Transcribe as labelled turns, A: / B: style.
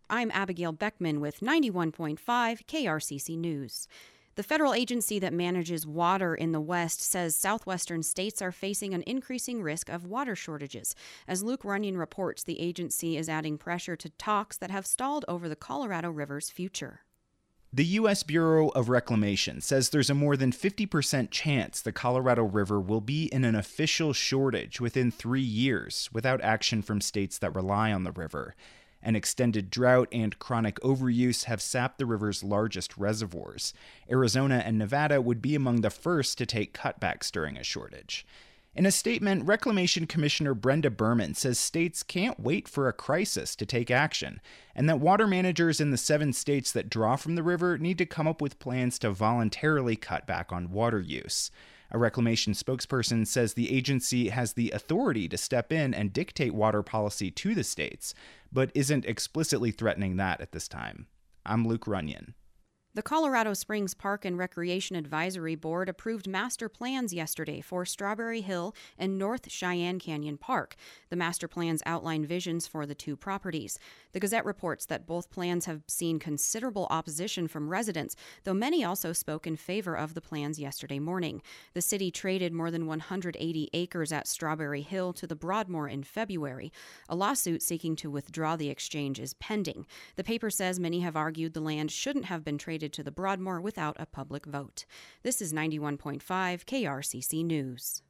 A: I'm Abigail Beckman with 91.5 KRCC News. The federal agency that manages water in the West says southwestern states are facing an increasing risk of water shortages. As Luke Runyon reports, the agency is adding pressure to talks that have stalled over the Colorado River's future.
B: The U.S. Bureau of Reclamation says there's a more than 50% chance the Colorado River will be in an official shortage within 3 years without action from states that rely on the river. An extended drought and chronic overuse have sapped the river's largest reservoirs. Arizona and Nevada would be among the first to take cutbacks during a shortage. In a statement, Reclamation Commissioner Brenda Berman says states can't wait for a crisis to take action, and that water managers in the 7 states that draw from the river need to come up with plans to voluntarily cut back on water use. A reclamation spokesperson says the agency has the authority to step in and dictate water policy to the states, but isn't explicitly threatening that at this time. I'm Luke Runyon.
A: The Colorado Springs Park and Recreation Advisory Board approved master plans yesterday for Strawberry Hill and North Cheyenne Canyon Park. The master plans outline visions for the 2 properties. The Gazette reports that both plans have seen considerable opposition from residents, though many also spoke in favor of the plans yesterday morning. The city traded more than 180 acres at Strawberry Hill to the Broadmoor in February. A lawsuit seeking to withdraw the exchange is pending. The paper says many have argued the land shouldn't have been traded to the Broadmoor without a public vote. This is 91.5 KRCC News.